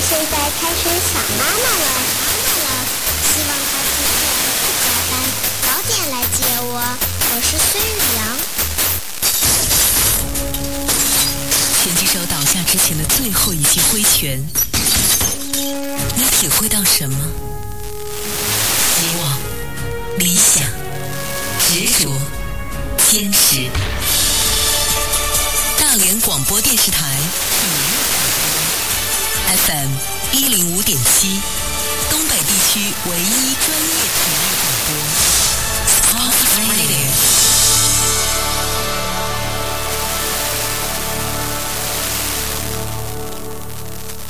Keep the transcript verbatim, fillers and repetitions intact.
现在开始想妈妈了，妈妈了，希望她今天不加班，早点来接我。我是孙雨阳。 拳击手倒下之前的最后一记挥拳，你体会到什么？希望、理想、执着、坚持。大连广播电视台 F M 一零五点七，东北地区唯一专业